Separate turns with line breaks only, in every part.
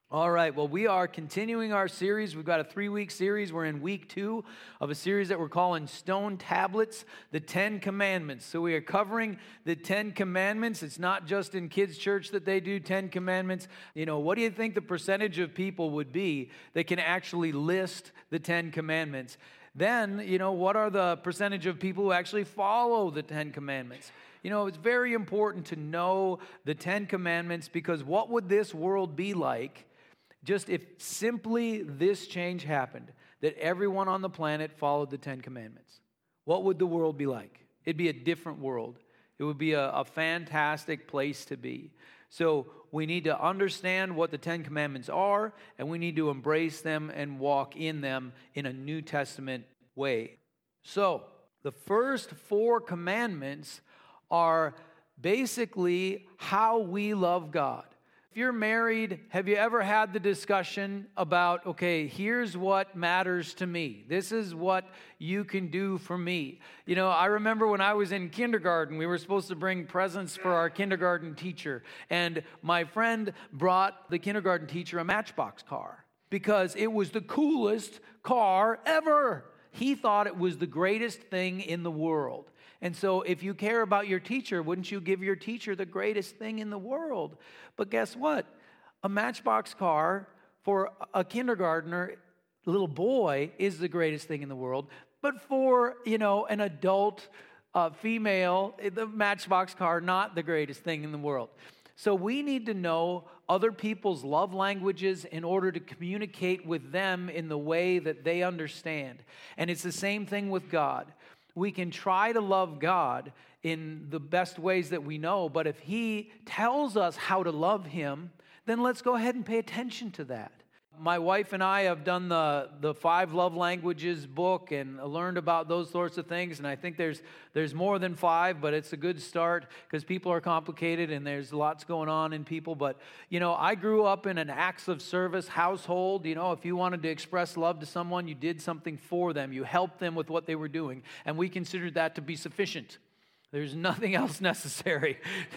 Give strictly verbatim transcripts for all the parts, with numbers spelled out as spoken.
All right, well, we are continuing our series. We've got a three-week series. We're in week two of a series that we're calling Stone Tablets, the Ten Commandments. So we are covering the Ten Commandments. It's not just in kids' church that they do Ten Commandments. You know, what do you think the percentage of people would be that can actually list the Ten Commandments? Then, you know, what are the percentage of people who actually follow the Ten Commandments? You know, it's very important to know the Ten Commandments, because what would this world be like just if simply this change happened, that everyone on the planet followed the Ten Commandments? What would the world be like? It'd be a different world. It would be a, a fantastic place to be. So we need to understand what the Ten Commandments are, and we need to embrace them and walk in them in a New Testament way. So the first four commandments are basically how we love God. If you're married, have you ever had the discussion about, okay, here's what matters to me. This is what you can do for me. You know, I remember when I was in kindergarten, we were supposed to bring presents for our kindergarten teacher. And my friend brought the kindergarten teacher a Matchbox car because it was the coolest car ever. He thought it was the greatest thing in the world. And so if you care about your teacher, wouldn't you give your teacher the greatest thing in the world? But guess what? A Matchbox car for a kindergartner, little boy, is the greatest thing in the world. But for, you know, an adult uh, female, the Matchbox car, not the greatest thing in the world. So we need to know other people's love languages in order to communicate with them in the way that they understand. And it's the same thing with God. We can try to love God in the best ways that we know, but if He tells us how to love Him, then let's go ahead and pay attention to that. My wife and I have done the, the Five Love Languages book and learned about those sorts of things, and I think there's there's more than five, but it's a good start because people are complicated and there's lots going on in people. But, you know, I grew up in an acts of service household. You know, if you wanted to express love to someone, you did something for them. You helped them with what they were doing, and we considered that to be sufficient. There's nothing else necessary.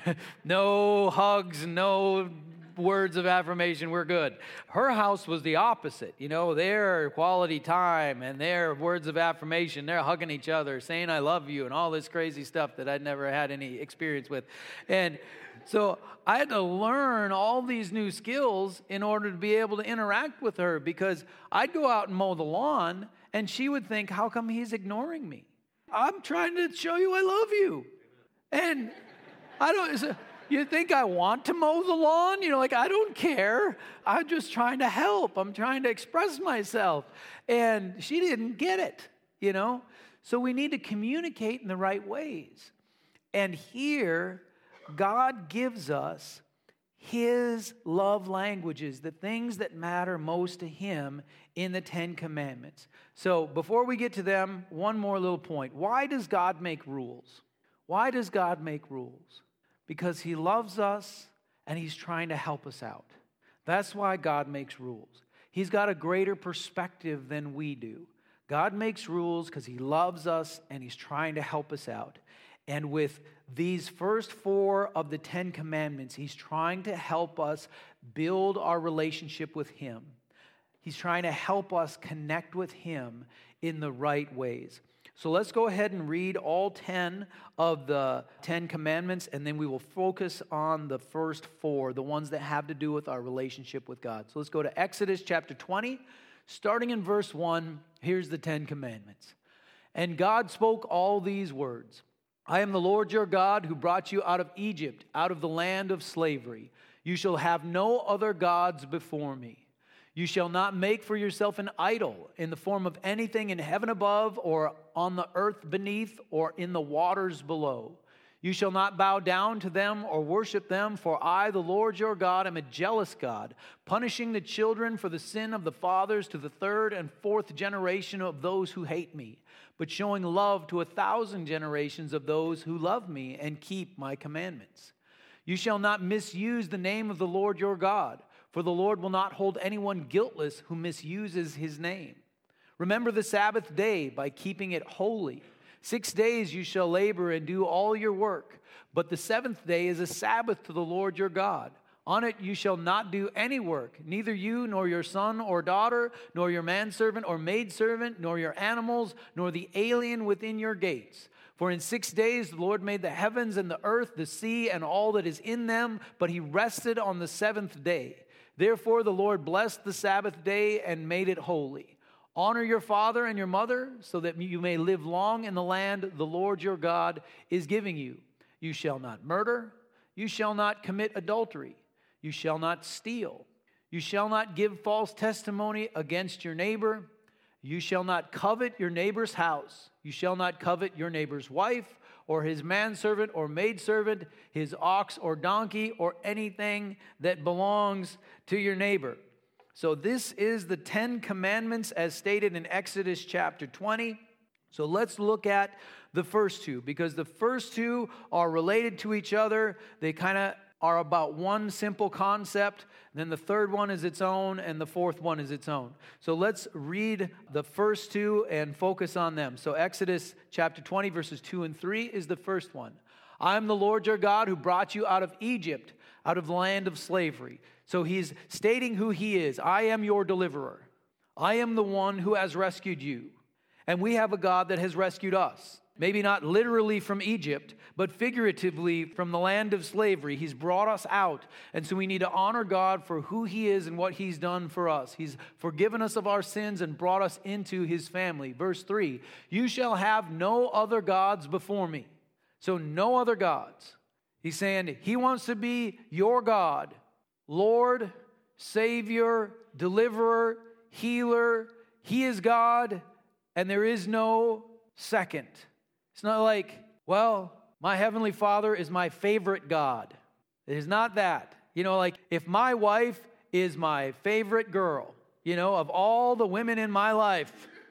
No hugs, no words of affirmation, we're good. Her house was the opposite. You know, their quality time and their words of affirmation, they're hugging each other, saying I love you, and all this crazy stuff that I'd never had any experience with. And so I had to learn all these new skills in order to be able to interact with her, because I'd go out and mow the lawn, and she would think, how come he's ignoring me? I'm trying to show you I love you. And I don't... You think I want to mow the lawn? You know, like, I don't care. I'm just trying to help. I'm trying to express myself. And she didn't get it, you know? So we need to communicate in the right ways. And here, God gives us His love languages, the things that matter most to Him in the Ten Commandments. So before we get to them, one more little point. Why does God make rules? Why does God make rules? Because He loves us and He's trying to help us out. That's why God makes rules. He's got a greater perspective than we do. God makes rules because He loves us and He's trying to help us out. And with these first four of the Ten Commandments, He's trying to help us build our relationship with Him. He's trying to help us connect with Him in the right ways. So let's go ahead and read all ten of the Ten Commandments, and then we will focus on the first four, the ones that have to do with our relationship with God. So let's go to Exodus chapter twenty, starting in verse one. Here's the Ten Commandments. And God spoke all these words. I am the Lord your God who brought you out of Egypt, out of the land of slavery. You shall have no other gods before me. You shall not make for yourself an idol in the form of anything in heaven above or on the earth beneath or in the waters below. You shall not bow down to them or worship them, for I, the Lord your God, am a jealous God, punishing the children for the sin of the fathers to the third and fourth generation of those who hate me, but showing love to a thousand generations of those who love me and keep my commandments. You shall not misuse the name of the Lord your God, for the Lord will not hold anyone guiltless who misuses His name. Remember the Sabbath day by keeping it holy. Six days you shall labor and do all your work, but the seventh day is a Sabbath to the Lord your God. On it you shall not do any work, neither you nor your son or daughter, nor your manservant or maidservant, nor your animals, nor the alien within your gates. For in six days the Lord made the heavens and the earth, the sea, and all that is in them, but he rested on the seventh day. Therefore the Lord blessed the Sabbath day and made it holy. Honor your father and your mother, so that you may live long in the land the Lord your God is giving you. You shall not murder. You shall not commit adultery. You shall not steal. You shall not give false testimony against your neighbor. You shall not covet your neighbor's house. You shall not covet your neighbor's wife, or his manservant or maidservant, his ox or donkey, or anything that belongs to your neighbor. So this is the Ten Commandments as stated in Exodus chapter twenty. So let's look at the first two, because the first two are related to each other. They kind of are about one simple concept. Then the third one is its own, and the fourth one is its own. So let's read the first two and focus on them. So Exodus chapter twenty, verses two and three is the first one. I am the Lord your God who brought you out of Egypt, out of the land of slavery. So he's stating who he is. I am your deliverer. I am the one who has rescued you. And we have a God that has rescued us. Maybe not literally from Egypt, but figuratively from the land of slavery. He's brought us out. And so we need to honor God for who he is and what he's done for us. He's forgiven us of our sins and brought us into his family. Verse three, you shall have no other gods before me. So no other gods. He's saying he wants to be your God, Lord, Savior, Deliverer, Healer. He is God, and there is no second. It's not like, well, my Heavenly Father is my favorite God. It is not that. You know, like if my wife is my favorite girl, you know, of all the women in my life,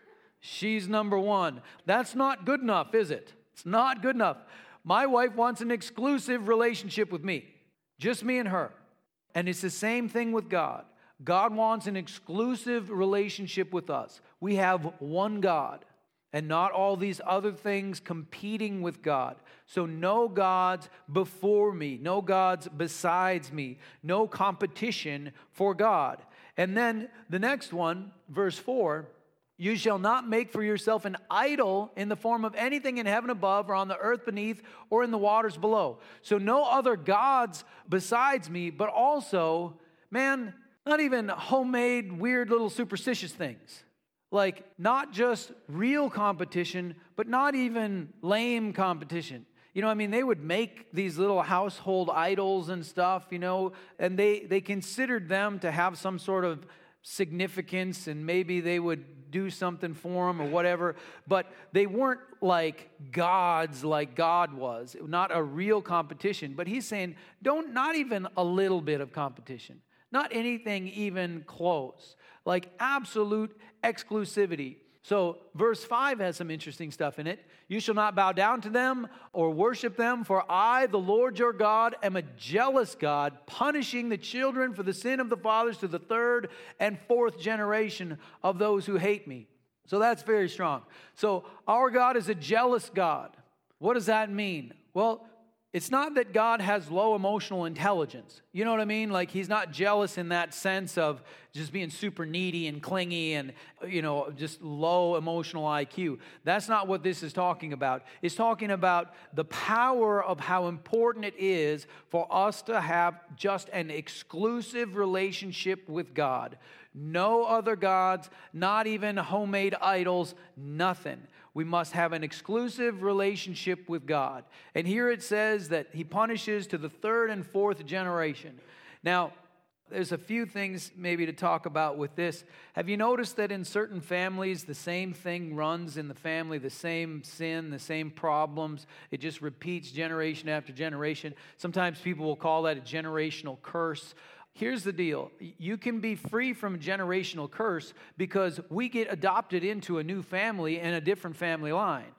she's number one. That's not good enough, is it? It's not good enough. My wife wants an exclusive relationship with me, just me and her. And it's the same thing with God. God wants an exclusive relationship with us. We have one God. And not all these other things competing with God. So no gods before me, no gods besides me, no competition for God. And then the next one, verse four, you shall not make for yourself an idol in the form of anything in heaven above or on the earth beneath or in the waters below. So no other gods besides me, but also, man, not even homemade, weird little superstitious things. Like, not just real competition, but not even lame competition. You know, I mean, they would make these little household idols and stuff, you know, and they, they considered them to have some sort of significance, and maybe they would do something for them or whatever, but they weren't like gods like God was, not a real competition. But he's saying, don't, not even a little bit of competition, not anything even close. Like absolute exclusivity. So verse five has some interesting stuff in it. You shall not bow down to them or worship them, for I, the Lord your God, am a jealous God, punishing the children for the sin of the fathers to the third and fourth generation of those who hate me. So that's very strong. So our God is a jealous God. What does that mean? Well, it's not that God has low emotional intelligence. You know what I mean? Like he's not jealous in that sense of just being super needy and clingy and, you know, just low emotional I Q. That's not what this is talking about. It's talking about the power of how important it is for us to have just an exclusive relationship with God. No other gods, not even homemade idols, nothing. We must have an exclusive relationship with God. And here it says that he punishes to the third and fourth generation. Now, there's a few things maybe to talk about with this. Have you noticed that in certain families, the same thing runs in the family, the same sin, the same problems? It just repeats generation after generation. Sometimes people will call that a generational curse. Here's the deal. You can be free from a generational curse because we get adopted into a new family and a different family line.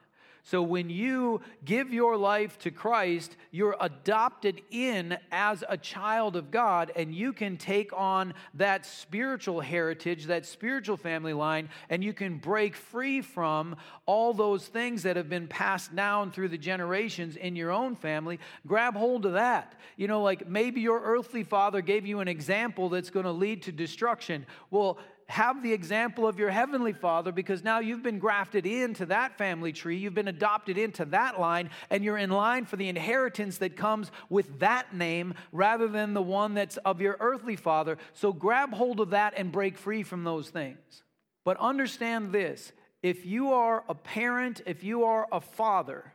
So when you give your life to Christ, you're adopted in as a child of God, and you can take on that spiritual heritage, that spiritual family line, and you can break free from all those things that have been passed down through the generations in your own family. Grab hold of that. You know, like maybe your earthly father gave you an example that's going to lead to destruction. Well, have the example of your heavenly Father, because now you've been grafted into that family tree, you've been adopted into that line, and you're in line for the inheritance that comes with that name rather than the one that's of your earthly father. So grab hold of that and break free from those things. But understand this, if you are a parent, if you are a father,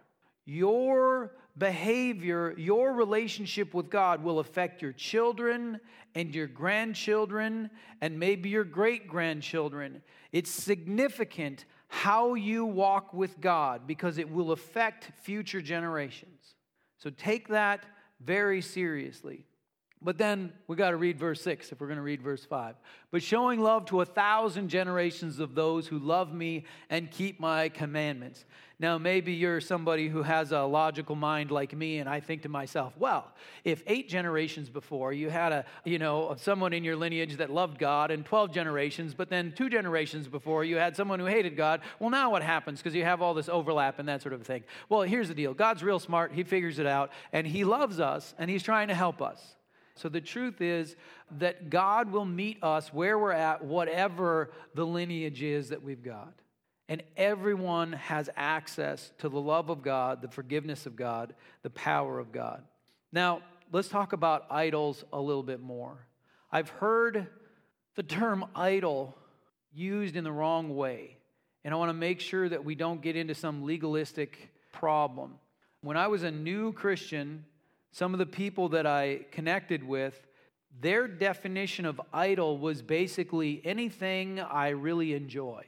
your behavior, your relationship with God will affect your children and your grandchildren and maybe your great-grandchildren. It's significant how you walk with God because it will affect future generations. So take that very seriously. But then we got to read verse six if we're going to read verse five. But showing love to a thousand generations of those who love me and keep my commandments. Now, maybe you're somebody who has a logical mind like me, and I think to myself, well, if eight generations before you had a, you know, someone in your lineage that loved God, and twelve generations, but then two generations before you had someone who hated God, well, now what happens? Because you have all this overlap and that sort of thing. Well, here's the deal. God's real smart. He figures it out, and He loves us, and He's trying to help us. So the truth is that God will meet us where we're at, whatever the lineage is that we've got. And everyone has access to the love of God, the forgiveness of God, the power of God. Now, let's talk about idols a little bit more. I've heard the term idol used in the wrong way. And I want to make sure that we don't get into some legalistic problem. When I was a new Christian, some of the people that I connected with, their definition of idol was basically anything I really enjoy.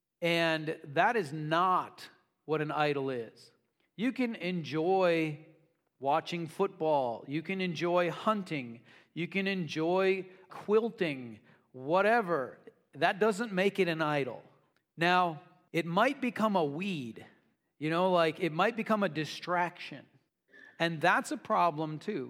And that is not what an idol is. You can enjoy watching football. You can enjoy hunting. You can enjoy quilting, whatever. That doesn't make it an idol. Now, it might become a weed. You know, like it might become a distraction. And that's a problem too.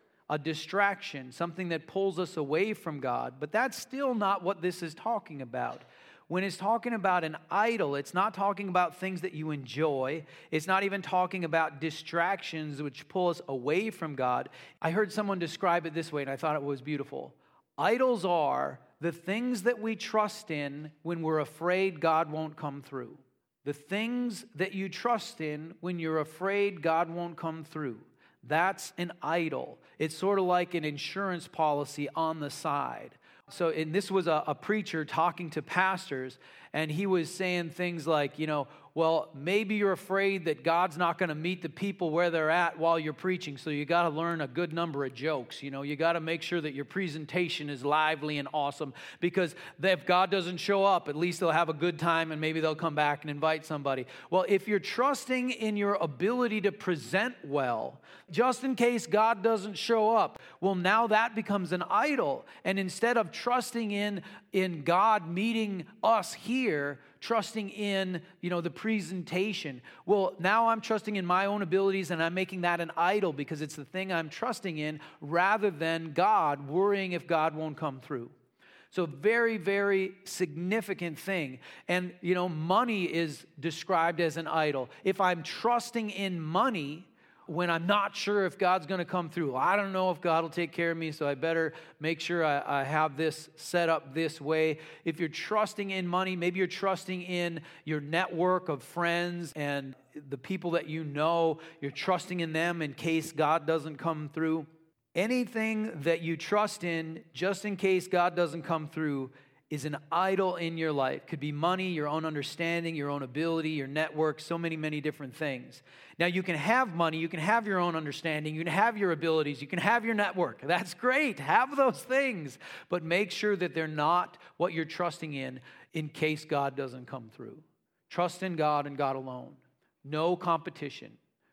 A distraction, something that pulls us away from God. But that's still not what this is talking about. When it's talking about an idol, it's not talking about things that you enjoy. It's not even talking about distractions which pull us away from God. I heard someone describe it this way, and I thought it was beautiful. Idols are the things that we trust in when we're afraid God won't come through. The things that you trust in when you're afraid God won't come through. That's an idol. It's sort of like an insurance policy on the side. So, and this was a, a preacher talking to pastors, and he was saying things like, you know, well, maybe you're afraid that God's not going to meet the people where they're at while you're preaching, so you got to learn a good number of jokes. You know, you got to make sure that your presentation is lively and awesome, because if God doesn't show up, at least they'll have a good time, and maybe they'll come back and invite somebody. Well, if you're trusting in your ability to present well, just in case God doesn't show up, well, now that becomes an idol. And instead of trusting in, in God meeting us here, trusting in, you know, the presentation. Well, now I'm trusting in my own abilities and I'm making that an idol because it's the thing I'm trusting in rather than God, worrying if God won't come through. So very, very significant thing. And, you know, money is described as an idol. If I'm trusting in money when I'm not sure if God's going to come through, I don't know if God will take care of me, so I better make sure I, I have this set up this way. If you're trusting in money, maybe you're trusting in your network of friends and the people that you know, you're trusting in them in case God doesn't come through. Anything that you trust in, just in case God doesn't come through, is an idol in your life. Could be money, your own understanding, your own ability, your network, so many, many different things. Now, you can have money, you can have your own understanding, you can have your abilities, you can have your network. That's great. Have those things. But make sure that they're not what you're trusting in in case God doesn't come through. Trust in God and God alone. No competition.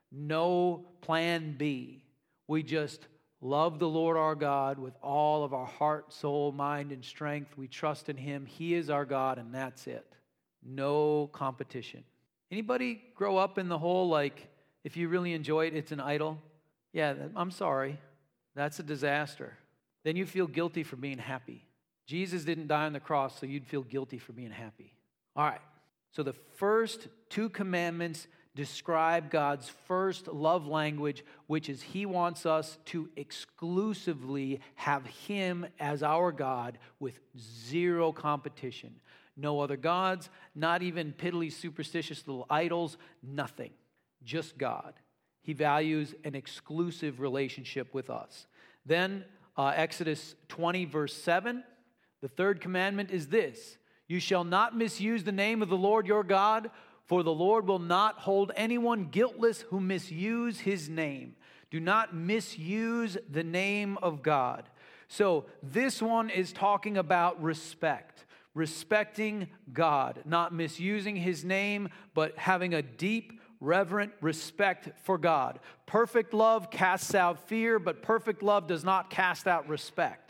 No plan B. We just love the Lord our God with all of our heart, soul, mind, and strength. We trust in Him. He is our God, and that's it. No competition. Anybody grow up in the whole, like, if you really enjoy it, it's an idol? Yeah, I'm sorry. That's a disaster. Then you feel guilty for being happy. Jesus didn't die on the cross, so you'd feel guilty for being happy. All right, so the first two commandments describe God's first love language, which is He wants us to exclusively have Him as our God with zero competition. No other gods, not even piddly superstitious little idols, nothing. Just God. He values an exclusive relationship with us. Then uh, Exodus twenty, verse seven, the third commandment is this: you shall not misuse the name of the Lord your God, for the Lord will not hold anyone guiltless who misuse His name. Do not misuse the name of God. So this one is talking about respect. Respecting God, not misusing His name, but having a deep, reverent respect for God. Perfect love casts out fear, but perfect love does not cast out respect.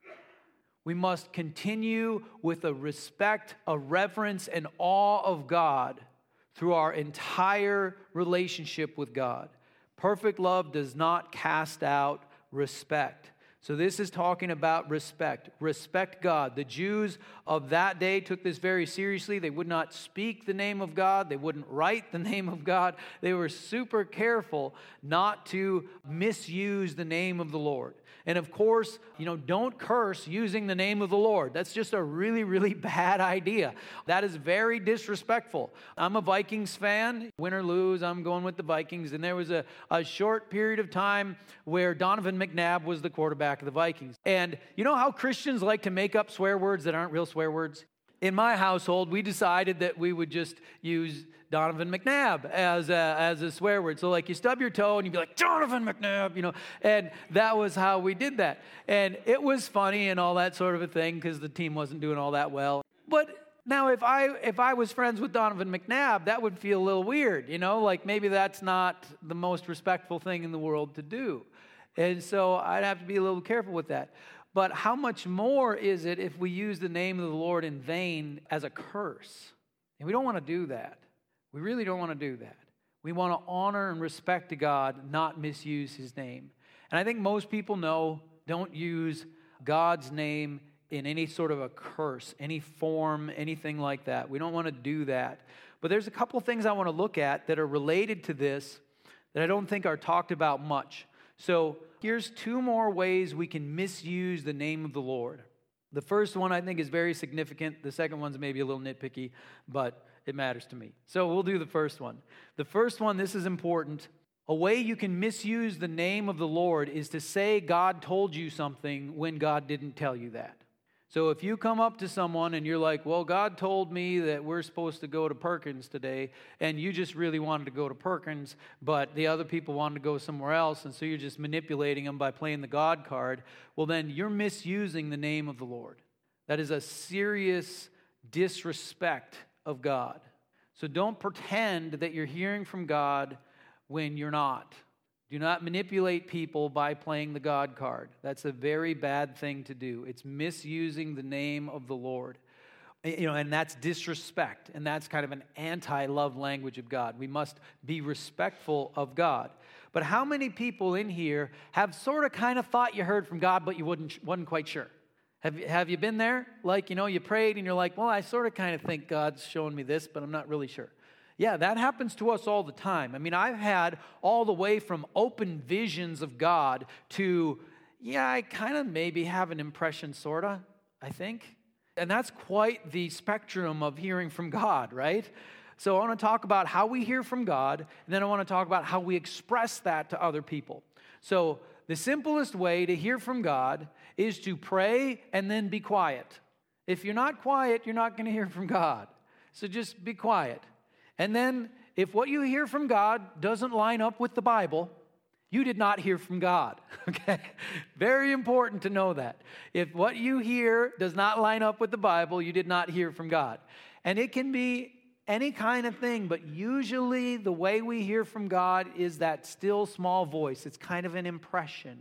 We must continue with a respect, a reverence, and awe of God through our entire relationship with God. Perfect love does not cast out respect. So this is talking about respect. Respect God. The Jews of that day took this very seriously. They would not speak the name of God. They wouldn't write the name of God. They were super careful not to misuse the name of the Lord. And of course, you know, don't curse using the name of the Lord. That's just a really, really bad idea. That is very disrespectful. I'm a Vikings fan. Win or lose, I'm going with the Vikings. And there was a, a short period of time where Donovan McNabb was the quarterback of the Vikings. And you know how Christians like to make up swear words that aren't real swear words? In my household, we decided that we would just use Donovan McNabb as a, as a swear word. So like you stub your toe and you'd be like, Donovan McNabb, you know, and that was how we did that. And it was funny and all that sort of a thing because the team wasn't doing all that well. But now if I if I was friends with Donovan McNabb, that would feel a little weird, you know, like maybe that's not the most respectful thing in the world to do. And so I'd have to be a little careful with that. But how much more is it if we use the name of the Lord in vain as a curse? And we don't want to do that. We really don't want to do that. We want to honor and respect God, not misuse His name. And I think most people know, don't use God's name in any sort of a curse, any form, anything like that. We don't want to do that. But there's a couple things I want to look at that are related to this that I don't think are talked about much. So here's two more ways we can misuse the name of the Lord. The first one I think is very significant. The second one's maybe a little nitpicky, but it matters to me. So we'll do the first one. The first one, this is important. A way you can misuse the name of the Lord is to say God told you something when God didn't tell you that. So if you come up to someone and you're like, well, God told me that we're supposed to go to Perkins today, and you just really wanted to go to Perkins, but the other people wanted to go somewhere else, and so you're just manipulating them by playing the God card, well, then you're misusing the name of the Lord. That is a serious disrespect of God. So don't pretend that you're hearing from God when you're not. Do not manipulate people by playing the God card. That's a very bad thing to do. It's misusing the name of the Lord. You know, and that's disrespect, and that's kind of an anti-love language of God. We must be respectful of God. But how many people in here have sort of kind of thought you heard from God, but you wouldn't, wasn't quite sure? Have, have you been there? Like, you know, you prayed and you're like, well, I sort of kind of think God's showing me this, but I'm not really sure. Yeah, that happens to us all the time. I mean, I've had all the way from open visions of God to, yeah, I kind of maybe have an impression, sort of, I think. And that's quite the spectrum of hearing from God, right? So I want to talk about how we hear from God, and then I want to talk about how we express that to other people. So the simplest way to hear from God is to pray and then be quiet. If you're not quiet, you're not going to hear from God. So just be quiet. And then if what you hear from God doesn't line up with the Bible, you did not hear from God, okay? Very important to know that. If what you hear does not line up with the Bible, you did not hear from God. And it can be any kind of thing, but usually the way we hear from God is that still small voice. It's kind of an impression.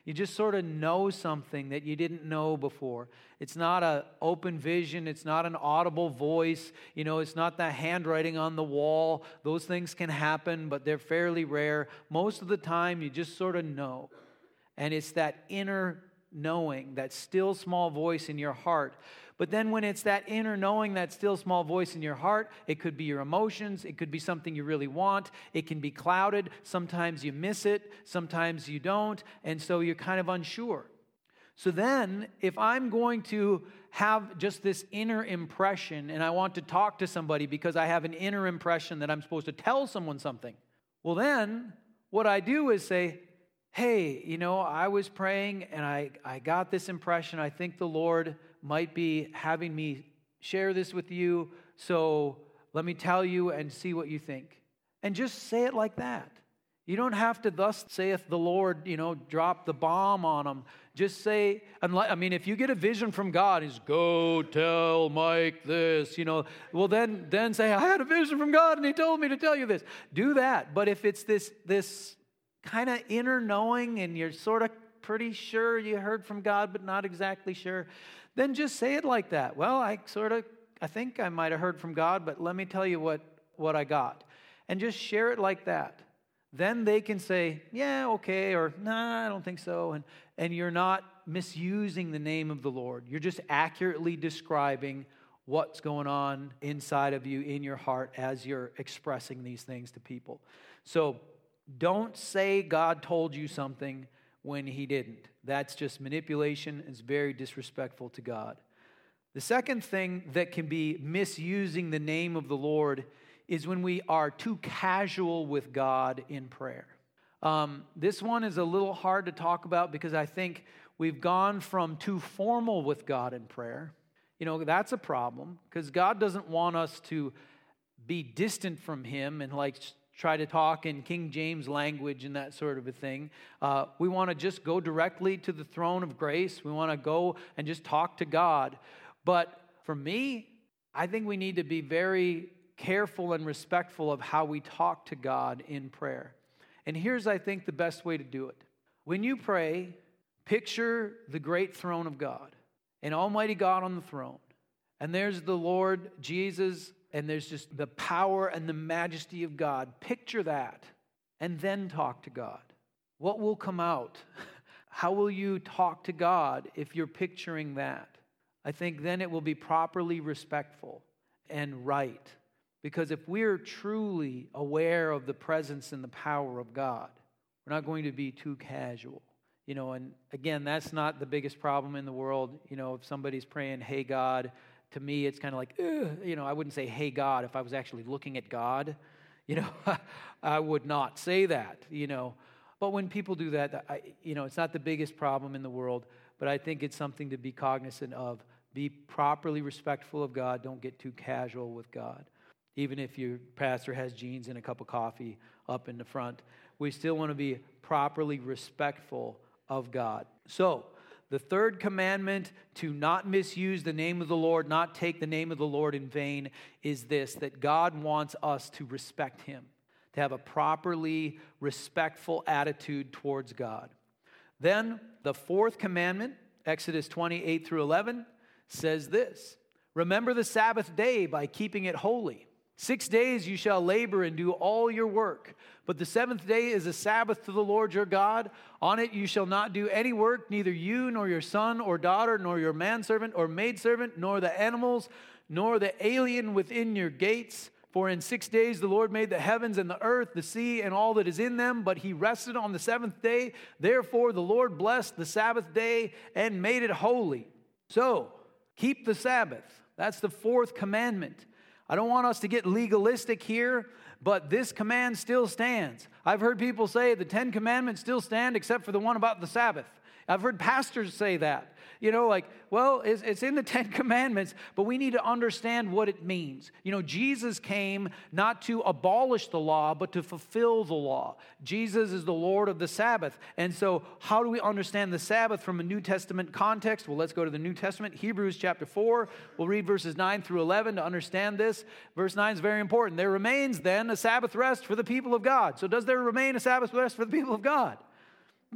You just sort of know something that you didn't know before. It's not an open vision. It's not an audible voice. You know, it's not that handwriting on the wall. Those things can happen, but they're fairly rare. Most of the time, you just sort of know. And it's that inner knowing, that still small voice in your heart. But then when it's that inner knowing, that still small voice in your heart, it could be your emotions, it could be something you really want, it can be clouded, sometimes you miss it, sometimes you don't, and so you're kind of unsure. So then, if I'm going to have just this inner impression, and I want to talk to somebody because I have an inner impression that I'm supposed to tell someone something, well then, what I do is say, hey, you know, I was praying and I, I got this impression. I think the Lord might be having me share this with you. So let me tell you and see what you think. And just say it like that. You don't have to, thus saith the Lord, you know, drop the bomb on them. Just say, I mean, if you get a vision from God, he's, go tell Mike this, you know, well then, then say, I had a vision from God and he told me to tell you this. Do that. But if it's this, this, kind of inner knowing and you're sort of pretty sure you heard from God but not exactly sure, then just say it like that. Well, I sort of, I think I might have heard from God, but let me tell you what, what I got. And just share it like that. Then they can say, yeah, okay, or nah, I don't think so. And, and you're not misusing the name of the Lord. You're just accurately describing what's going on inside of you, in your heart, as you're expressing these things to people. So, don't say God told you something when he didn't. That's just manipulation. It's very disrespectful to God. The second thing that can be misusing the name of the Lord is when we are too casual with God in prayer. Um, this one is a little hard to talk about because I think we've gone from too formal with God in prayer. You know, that's a problem because God doesn't want us to be distant from him and like try to talk in King James language and that sort of a thing. Uh, we want to just go directly to the throne of grace. We want to go and just talk to God. But for me, I think we need to be very careful and respectful of how we talk to God in prayer. And here's, I think, the best way to do it. When you pray, picture the great throne of God, and Almighty God on the throne. And there's the Lord Jesus, and there's just the power and the majesty of God. Picture that, and then talk to God. What will come out? How will you talk to God if you're picturing that? I think then it will be properly respectful and right. Because if we're truly aware of the presence and the power of God, we're not going to be too casual. You know, and again, that's not the biggest problem in the world. You know, if somebody's praying, hey, God, to me, it's kind of like, ugh. You know, I wouldn't say, hey, God, if I was actually looking at God. You know, I would not say that, you know. But when people do that, I, you know, it's not the biggest problem in the world, but I think it's something to be cognizant of. Be properly respectful of God. Don't get too casual with God. Even if your pastor has jeans and a cup of coffee up in the front, we still want to be properly respectful of God. So, the third commandment to not misuse the name of the Lord, not take the name of the Lord in vain, is this, that God wants us to respect him, to have a properly respectful attitude towards God. Then, the fourth commandment, Exodus twenty-eight through eleven, says this, remember the Sabbath day by keeping it holy. Six days you shall labor and do all your work. But the seventh day is a Sabbath to the Lord your God. On it you shall not do any work, neither you, nor your son or daughter, nor your manservant or maidservant, nor the animals, nor the alien within your gates. For in six days the Lord made the heavens and the earth, the sea, and all that is in them. But he rested on the seventh day. Therefore the Lord blessed the Sabbath day and made it holy. So, keep the Sabbath. That's the fourth commandment. I don't want us to get legalistic here, but this command still stands. I've heard people say the Ten Commandments still stand except for the one about the Sabbath. I've heard pastors say that. You know, like, well, it's, it's in the Ten Commandments, but we need to understand what it means. You know, Jesus came not to abolish the law, but to fulfill the law. Jesus is the Lord of the Sabbath. And so how do we understand the Sabbath from a New Testament context? Well, let's go to the New Testament, Hebrews chapter four. We'll read verses nine through eleven to understand this. Verse nine is very important. There remains then a Sabbath rest for the people of God. So does there remain a Sabbath rest for the people of God?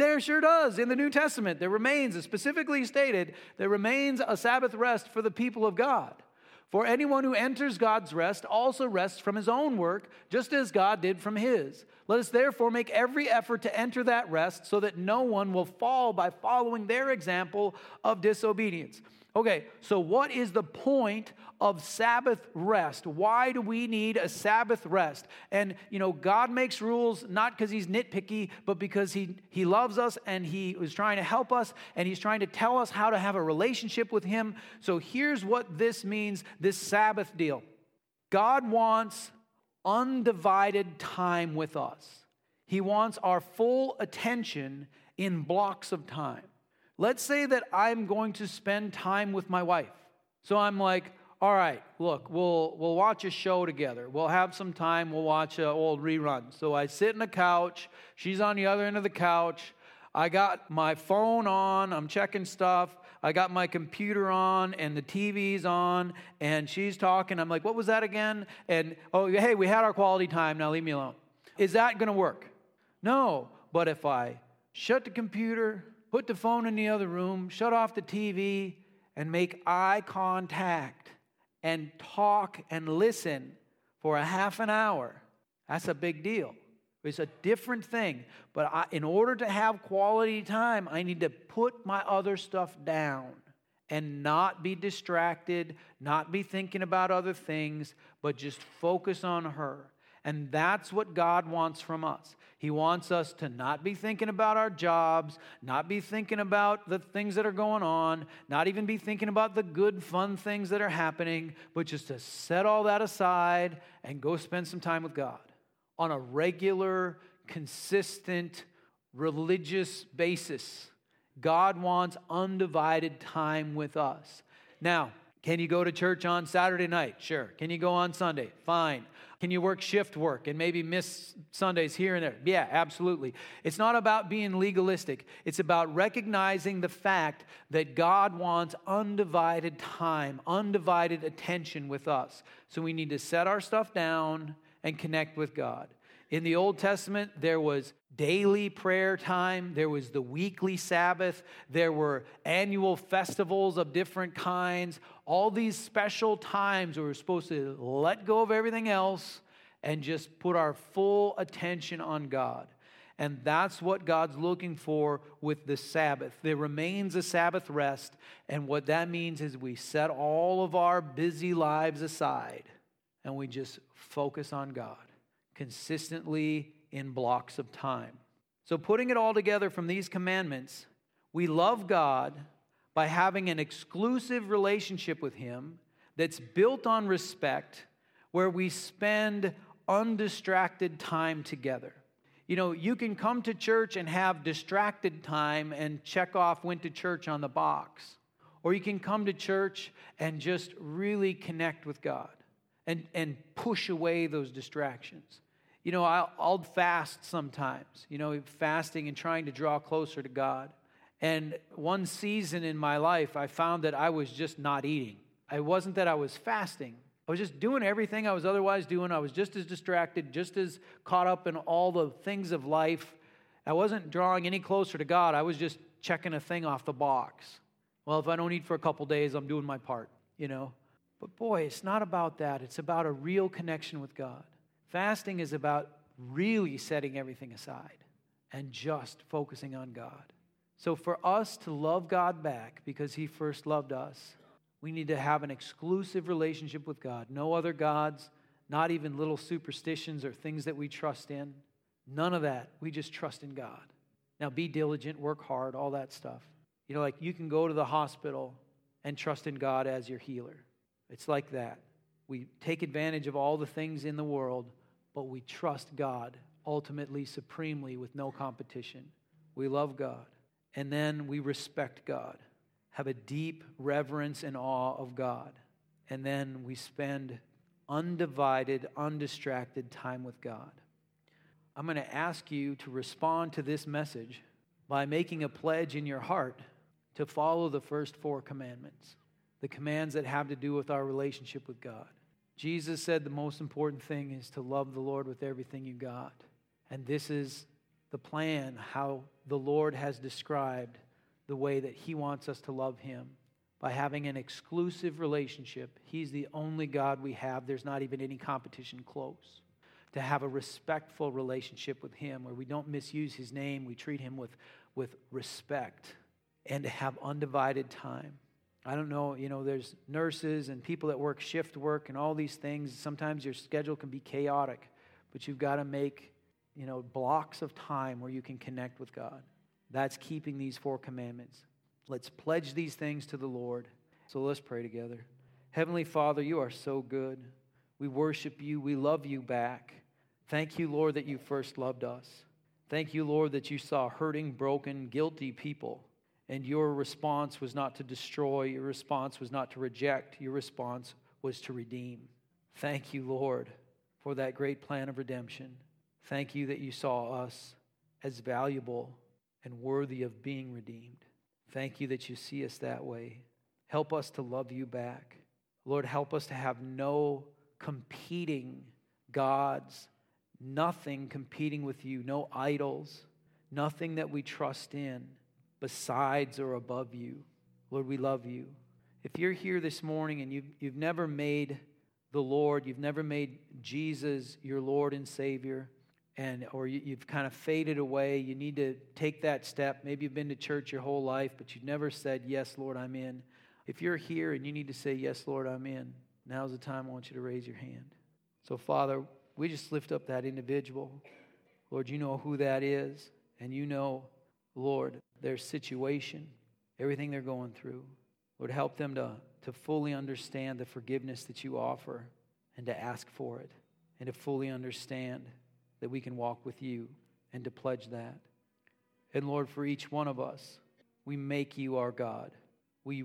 There sure does. In the New Testament, there remains, as specifically stated, there remains a Sabbath rest for the people of God. For anyone who enters God's rest also rests from his own work, just as God did from his. Let us therefore make every effort to enter that rest so that no one will fall by following their example of disobedience. Okay, so what is the point of Sabbath rest? Why do we need a Sabbath rest? And, you know, God makes rules not because he's nitpicky, but because he, he loves us and he was trying to help us and he's trying to tell us how to have a relationship with him. So here's what this means, this Sabbath deal. God wants undivided time with us. He wants our full attention in blocks of time. Let's say that I'm going to spend time with my wife. So I'm like, all right, look, we'll we'll watch a show together. We'll have some time. We'll watch an old rerun. So I sit on the couch. She's on the other end of the couch. I got my phone on. I'm checking stuff. I got my computer on and the T V's on. And she's talking. I'm like, what was that again? And, oh, hey, we had our quality time. Now leave me alone. Is that going to work? No. But if I shut the computer, put the phone in the other room, shut off the T V, and make eye contact and talk and listen for a half an hour, that's a big deal. It's a different thing. But I, in order to have quality time, I need to put my other stuff down and not be distracted, not be thinking about other things, but just focus on her. And that's what God wants from us. He wants us to not be thinking about our jobs, not be thinking about the things that are going on, not even be thinking about the good, fun things that are happening, but just to set all that aside and go spend some time with God on a regular, consistent, religious basis. God wants undivided time with us. Now, can you go to church on Saturday night? Sure. Can you go on Sunday? Fine. Can you work shift work and maybe miss Sundays here and there? Yeah, absolutely. It's not about being legalistic. It's about recognizing the fact that God wants undivided time, undivided attention with us. So we need to set our stuff down and connect with God. In the Old Testament, there was daily prayer time. There was the weekly Sabbath. There were annual festivals of different kinds. All these special times where we're supposed to let go of everything else and just put our full attention on God. And that's what God's looking for with the Sabbath. There remains a Sabbath rest. And what that means is we set all of our busy lives aside and we just focus on God consistently in blocks of time. So putting it all together from these commandments, we love God by having an exclusive relationship with Him that's built on respect, where we spend undistracted time together. You know, you can come to church and have distracted time and check off went to church on the box. Or you can come to church and just really connect with God and, and push away those distractions. You know, I'll, I'll fast sometimes, you know, fasting and trying to draw closer to God. And one season in my life, I found that I was just not eating. It wasn't that I was fasting. I was just doing everything I was otherwise doing. I was just as distracted, just as caught up in all the things of life. I wasn't drawing any closer to God. I was just checking a thing off the box. Well, if I don't eat for a couple days, I'm doing my part, you know. But boy, it's not about that. It's about a real connection with God. Fasting is about really setting everything aside and just focusing on God. So for us to love God back because He first loved us, we need to have an exclusive relationship with God. No other gods, not even little superstitions or things that we trust in. None of that. We just trust in God. Now be diligent, work hard, all that stuff. You know, like you can go to the hospital and trust in God as your healer. It's like that. We take advantage of all the things in the world, but we trust God ultimately, supremely, with no competition. We love God. And then we respect God, have a deep reverence and awe of God. And then we spend undivided, undistracted time with God. I'm going to ask you to respond to this message by making a pledge in your heart to follow the first four commandments, the commands that have to do with our relationship with God. Jesus said the most important thing is to love the Lord with everything you got. And this is the plan, how the Lord has described the way that He wants us to love Him by having an exclusive relationship. He's the only God we have. There's not even any competition close. To have a respectful relationship with Him where we don't misuse His name, we treat Him with, with respect, and to have undivided time. I don't know, you know, there's nurses and people that work shift work and all these things. Sometimes your schedule can be chaotic, but you've got to make, you know, blocks of time where you can connect with God. That's keeping these four commandments. Let's pledge these things to the Lord. So let's pray together. Heavenly Father, you are so good. We worship you. We love you back. Thank you, Lord, that you first loved us. Thank you, Lord, that you saw hurting, broken, guilty people. And your response was not to destroy. Your response was not to reject. Your response was to redeem. Thank you, Lord, for that great plan of redemption. Thank you that you saw us as valuable and worthy of being redeemed. Thank you that you see us that way. Help us to love you back. Lord, help us to have no competing gods, nothing competing with you, no idols, nothing that we trust in besides or above you. Lord, we love you. If you're here this morning and you've, you've never made the Lord, you've never made Jesus your Lord and Savior, and or you, you've kind of faded away, you need to take that step. Maybe you've been to church your whole life, but you've never said, yes, Lord, I'm in. If you're here and you need to say, yes, Lord, I'm in, now's the time I want you to raise your hand. So, Father, we just lift up that individual. Lord, you know who that is, and you know, Lord, their situation, everything they're going through. Lord, help them to, to fully understand the forgiveness that you offer and to ask for it and to fully understand that we can walk with you and to pledge that. And Lord, for each one of us, we make you our God. We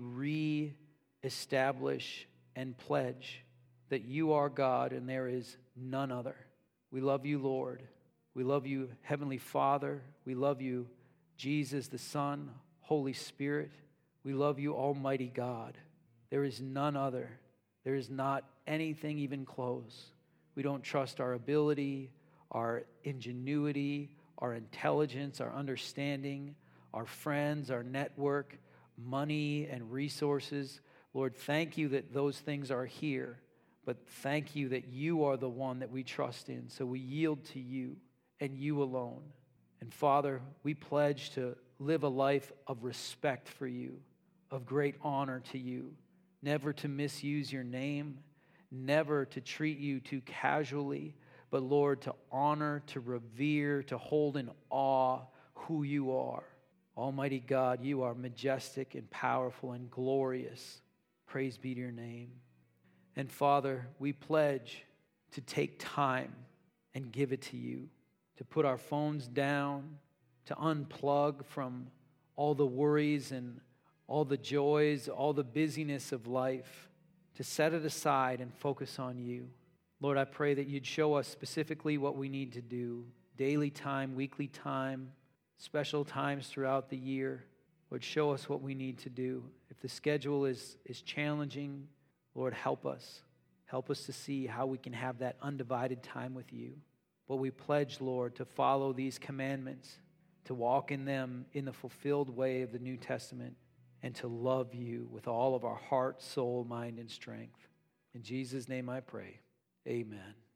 re-establish and pledge that you are God and there is none other. We love you, Lord. We love you, Heavenly Father. We love you, Jesus, the Son, Holy Spirit. We love you, Almighty God. There is none other. There is not anything even close. We don't trust our ability, our ingenuity, our intelligence, our understanding, our friends, our network, money and resources. Lord, thank you that those things are here, but thank you that you are the one that we trust in. So we yield to you and you alone. And Father, we pledge to live a life of respect for you, of great honor to you, never to misuse your name, never to treat you too casually, but Lord, to honor, to revere, to hold in awe who you are. Almighty God, you are majestic and powerful and glorious. Praise be to your name. And Father, we pledge to take time and give it to you, to put our phones down, to unplug from all the worries and all the joys, all the busyness of life, to set it aside and focus on you. Lord, I pray that you'd show us specifically what we need to do, daily time, weekly time, special times throughout the year. Lord, show us what we need to do. If the schedule is, is challenging, Lord, help us. Help us to see how we can have that undivided time with you. But we pledge, Lord, to follow these commandments, to walk in them in the fulfilled way of the New Testament, and to love you with all of our heart, soul, mind, and strength. In Jesus' name I pray. Amen.